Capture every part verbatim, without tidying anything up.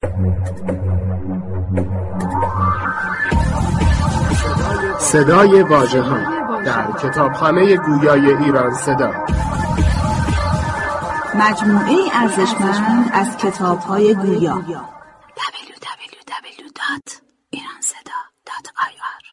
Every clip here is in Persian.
صدای واژه‌ها در کتابخانه گویای ایران صدا، مجموعه ارزشمند از کتاب‌های گویا. دبلیو دبلیو دبلیو دات ایران صدا دات آی آر.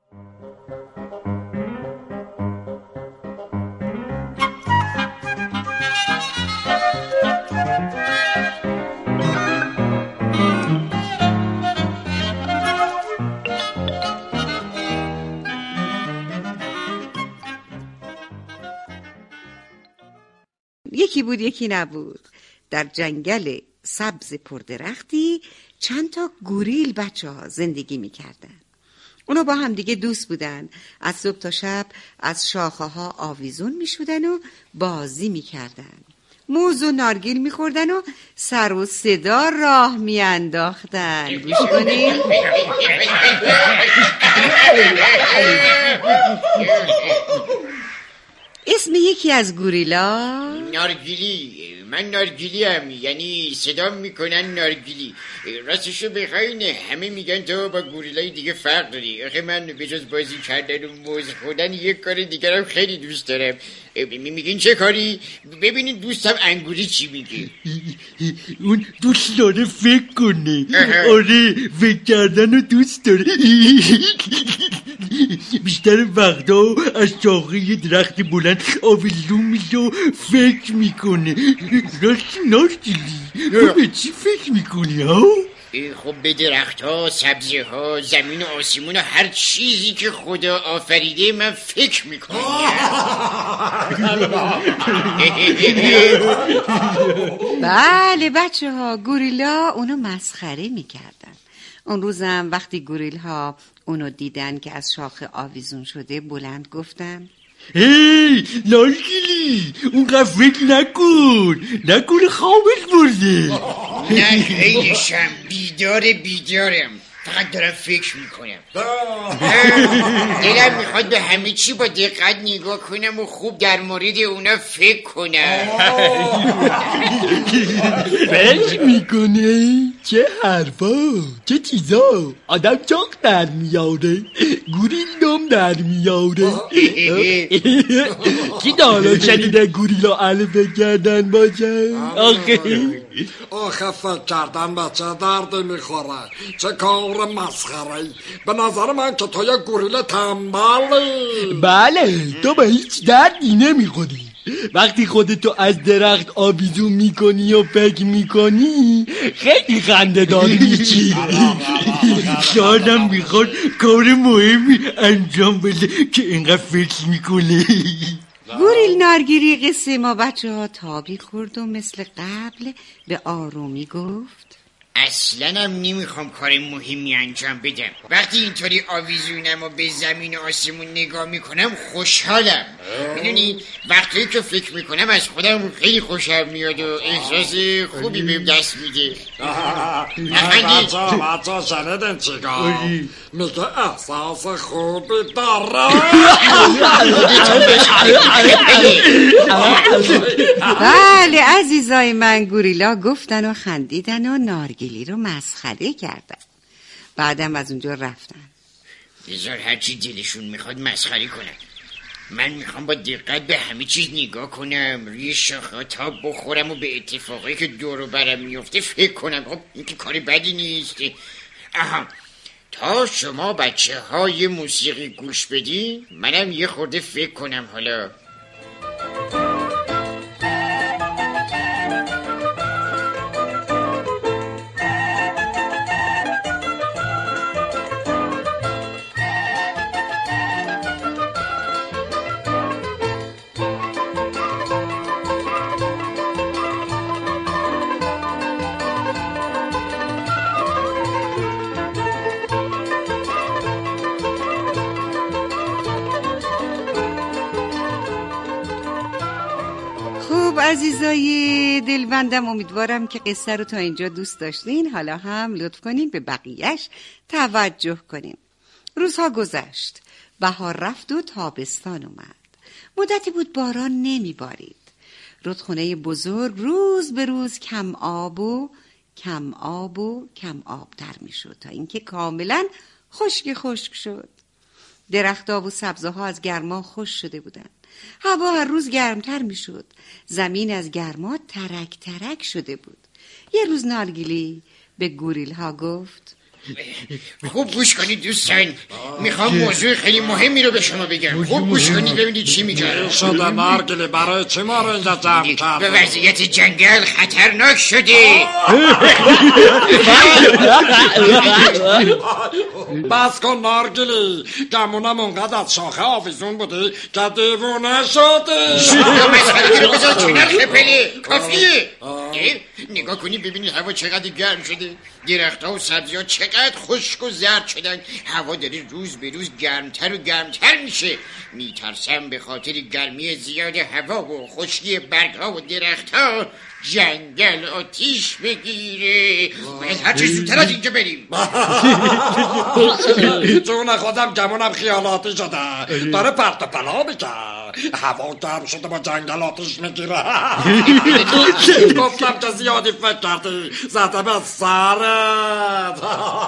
یکی بود یکی نبود. در جنگل سبز پردرختی چند تا گوریل بچه ها زندگی میکردن. اونا با هم دیگه دوست بودن. از صبح تا شب از شاخه ها آویزون میشودن و بازی میکردن. موز و نارگیل میخوردن و سر و صدا راه میانداختن. گوش کنین. اسم یکی از گوریلا نارگیلی. من نارگیلی هم، یعنی صدا میکنن نارگیلی. راستشو بخواین همه میگن تو با گوریلای دیگه فرق داری. آخه من به جز بازی کردن و موز خوردن یک کار دیگرم خیلی دوست دارم. میگین چه کاری؟ ببینید دوستم انگوری چی میگه. اون دوست داره فکر کنه. آره فکر کردن رو دوست داره. بیشتر وقتا از شاخه یه درخت بلند آویزون میشه و فکر میکنه. راستی نارگیلی تو به چی فکر میکنی ها؟ خب به درخت ها، سبزه ها، زمین و آسمون و هر چیزی که خدا آفریده من فکر میکنم. بله بچه ها، گوریلا اونو مسخره میکردن. اون روزم وقتی گوریل ها اونو دیدن که از شاخه آویزون شده بلند گفتن هی نارگیلی اونقدر فکر نکن، نکن خوابت برده. نه خیلیشم بیدار بیدارم، فقط دارم فکر میکنم. دلم میخواد به همه چی با دقت نگاه کنم و خوب در مورد اونا فکر کنم. فکر میکنه؟ چه حرفا، چه چیزا. آدم چاق در میاره، گوریل دم در میاره. کی دالا شنیده گوریلا الف کردن باشه؟ آخه آخه فکر کردن بچه درد میخوره. چه کار مسخره‌ای. به نظر من که تو یک گوریل تنبلی. بله تو به هیچ دردی نمیخوری. وقتی خودتو از درخت آویزون میکنی و فکر میکنی خیلی خنده دار میشی. شایدم میخواد کار مهمی انجام بده که اینقدر فکر میکنه. گوریل نارگیری قصه ما بچه ها تابی خورد و مثل قبل به آرومی گفت اصلا هم نمیخوام کار مهمی انجام بدم. وقتی اینطوری آویزونم و به زمین و آسمون نگاه میکنم خوشحالم. میدونی وقتی که فکر میکنم از خودم خیلی خوشم میاد و احساس خوبی بهم دست میده. بچه بچه شنیدن چیکار میگه؟ احساس خوبی داره. بله عزیزای من، گوریلا گفتن و خندیدن و نارگیلی رو مسخره کردن. بعدم از اونجا رفتن. بذار هرچی دلشون میخواد مسخره کنن. من میخوام با دقت به همه چیز نگاه کنم، روی شاخه تا بخورم و به اتفاقی که دور و برم میفته فکر کنم. خب این که کاری بدی نیست. اها، تا شما بچه های موسیقی گوش بدی منم یه خورده فکر کنم. حالا عزیزای دلبندم، امیدوارم که قصه رو تا اینجا دوست داشتین. حالا هم لطف کنین به بقیهش توجه کنین. روزها گذشت، بهار رفت و تابستان اومد. مدتی بود باران نمی بارید. رودخونه بزرگ روز به روز کم آب و کم آب و کم آبتر می شد تا اینکه کاملا خشک خشک شد. درخت‌ها و سبزه‌ها از گرما خشک شده بودند. هوا هر روز گرمتر می شد. زمین از گرما ترک ترک شده بود. یه روز نارگیلی به گوریل ها گفت خوب گوش کنید دوستان، میخوام موضوع خیلی مهمی رو به شما بگم. خوب گوش کنید ببینید چی میگم. شده نارگیلی برای چی ما رو اینجا جمع کرد؟ به وضعیت جنگل خطرناک شده. بس کن نارگیلی، گمونم اونقدر از شاخه آویزون بودی که دیوونه شدی. مسخرگی رو بذار کنار خپله، کافیه. نگاه کنید ببینید هوا چقدر گرم شده. درخت‌ها و سبزی‌ها چقدر خشک و زرد شدن. هوا داره روز به روز گرمتر و گرمتر میشه. میترسم به خاطر گرمی زیاد هوا و خشکی برگ‌ها و درخت‌ها جنگل آتیش بگیره. باید هر چه زودتر از اینجا بریم. جون خودم گمونم خیالاتی شده، داره پرت و پلا میکرد. هوا گرم شده با جنگل آتیش میگیره. گفتم که زیادی فکر کردی، زده به سرت.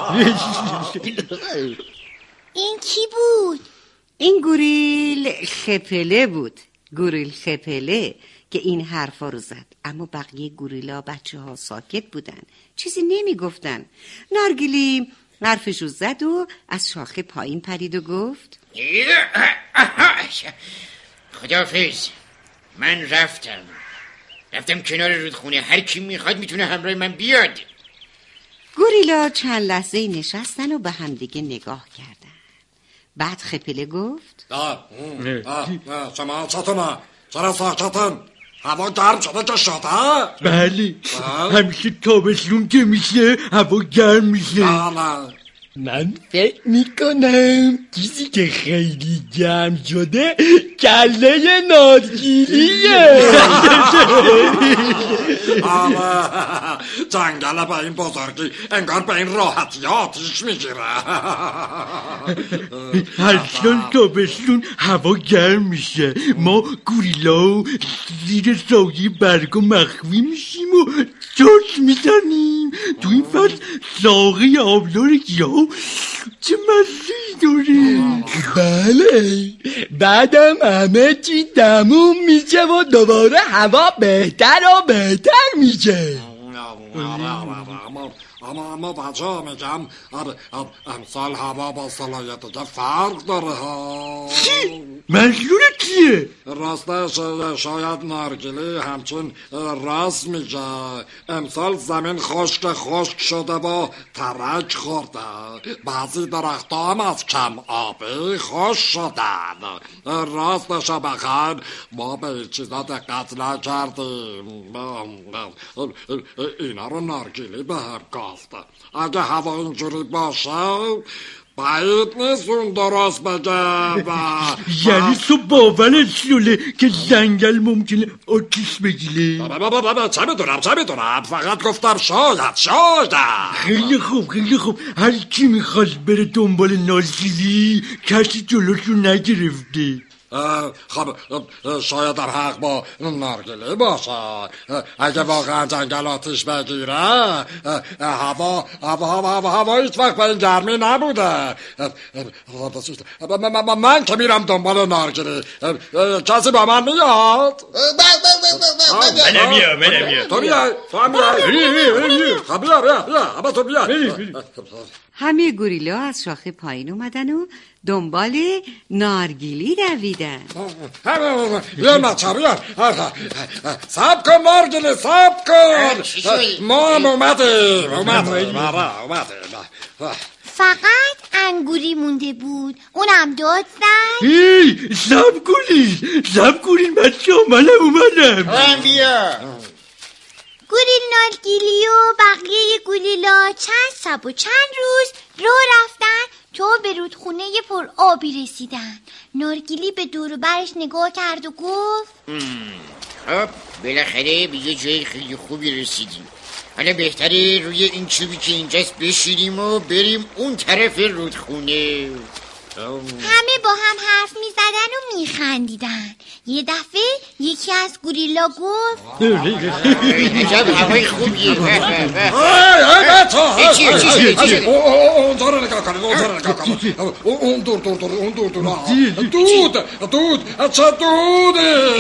این کی بود؟ این گوریل خپله بود. گوریل خپله که این حرفا رو زد. اما بقیه گوریلا بچه ها ساکت بودن، چیزی نمی گفتن. نارگیلی حرفش رو زد و از شاخه پایین پرید و گفت خداحافظ، من رفتم رفتم کنار رودخونه. هر کی میخواد میتونه همراه من بیاد. گوریلا چند لحظه نشستن و به همدیگه نگاه کردن. بعد خپله گفت شما چطونه؟ چرا ساکتن؟ هوا گرم شده که شده؟ بله، همیشه تابستون که میشه هوا گرم میشه. بله. من فکر میکنم چیزی که خیلی گرم شده کله نارگیلیه. آره، جنگل به این بزرگی انگار به این راحتی آتیش میگیره. هر سال تابستون هوا گرم میشه، ما گوریلا زیر سایه برگ و مخفی میشیم و چرت میزنیم. تو این فصل ساقه آبدار گیاه چه مزه‌ای داره. بله، بعدم همه چی تموم میشه و دوباره هوا بهتر و بهتر میشه. اما اما بچه ها میگم امسال هوا با سالهای دیگه فرق داره ها. منظور کیه؟ راستش شاید نارگیلی همچون راست میگه. امسال زمین خشک خشک شده و ترک خورده. بعضی درخت هم از کم آبی خشک شدن. راستش بخیر ما به چیزا دقت نکردیم. اینا رو نارگیلی به هم گفت. اگه هوا اینجوری باشه باید نیست اون درست بگه. یعنی تو باورت شده که جنگل ممکنه آتیش بگیره؟ بابا چه میدونم چه میدونم فقط گفتم شاید شاید. خیلی خوب خیلی خوب، هر کی میخواست بره دنبال نارگیلی کسی جلوشو نگرفته. خب شاید در حق با نارگیلی باشه. اگه واقعا جنگل آتیش بگیره هوا هوا هوا هوا هیچ وقت به این گرمی نبوده. من که میرم دنبال نارگیلی، کسی با من میاد؟ منم میام منم میام. تو بیای تو هم بیای. خب بیا بیا بیا اما تو بیای. همه گوریلا از شاخه پایین اومدن و دنبال نارگیلی دویدن. بیا بچه بیا، سب کن نارگیلی سب کن. ما هم اومدیم اومدیم فقط انگوری مونده بود، اونم داد زد. هی سب کنین سب کنین بچه ها، منم اومدم. من بیا. گوریل نارگیلی و بقیه گوریلا چند شب و چند روز رو رفتن تو به رودخونه پر آبی رسیدن. نارگیلی به دور و برش نگاه کرد و گفت خب بالاخره به یه جای خیلی خوبی رسیدیم. حالا بهتره روی این چوبی که اینجاست بشینیم و بریم اون طرف رودخونه. همه با هم حرف می زدن و می خندیدن. یه دفعه یکی از گوریلا گفت عجب هوای خوبیه. چیه چیه چیه اون داره نگاه کنید اون داره نگاه کنید اون دور دور دور اون دور دور دود دود چه دوده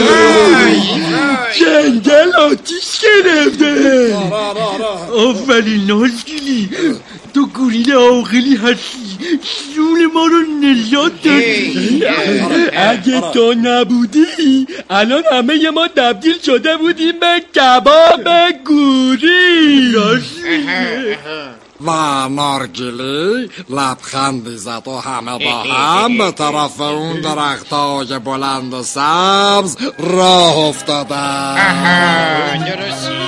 جنگل آتیش گرفته. آفرین نازگیلی، تو گوریل عاقلی هستی، جون ما رو نجات دادی. اگه تو نبودی الان همه ما تبدیل شده بودیم به کباب گوریل. و نارگیلی لبخندی زد و همه با هم به طرف اون درختای بلند و سبز راه افتادن. درستی.